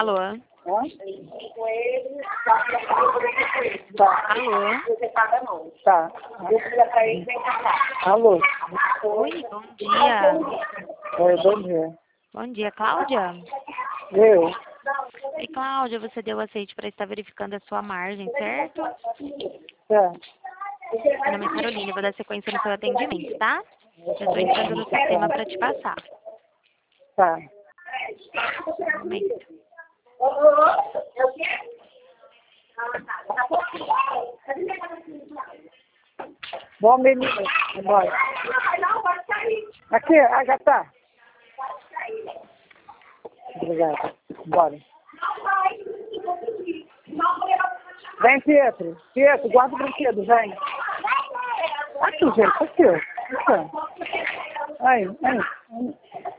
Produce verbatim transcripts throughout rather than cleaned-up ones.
Alô? Hã? Tá. Alô? Tá. Alô? Oi, bom dia. Oi, bom dia. Bom dia, Cláudia? Eu? Oi, Cláudia, você deu aceite para estar verificando a sua margem, certo? Tá. Meu nome é Carolina, eu vou dar sequência no seu atendimento, tá? Já estou entrando no sistema para te passar. Tá. Um momento. Bom menino, bora. Aqui, Agatha. Obrigada. Bora. Vem, Pietro. Pietro, guarda o brinquedo, vem. Aqui, gente, aqui, ó. Aqui. Aí, aí.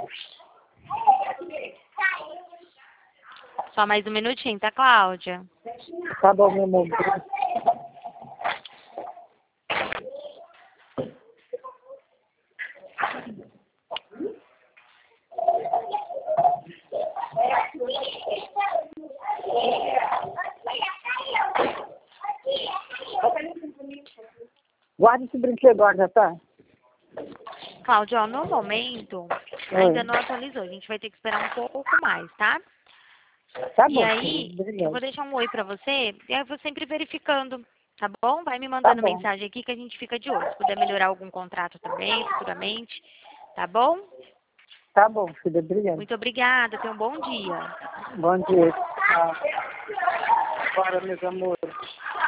Só mais um minutinho, tá, Cláudia? Tá bom, meu amor. Guarda esse brinquedo, Agatha. Cláudia, ó, no momento, ainda não atualizou. A gente vai ter que esperar um pouco mais, tá? Tá E bom, aí, obrigada. eu vou deixar um oi pra você, e aí eu vou sempre verificando, tá bom? Vai me Tá mandando bom. mensagem aqui que a gente fica de olho. Se puder melhorar algum contrato também, futuramente, tá bom? Tá bom, filha, obrigada. Muito obrigada, tenha um bom dia. Bom dia. Ah. Bora, meus amores.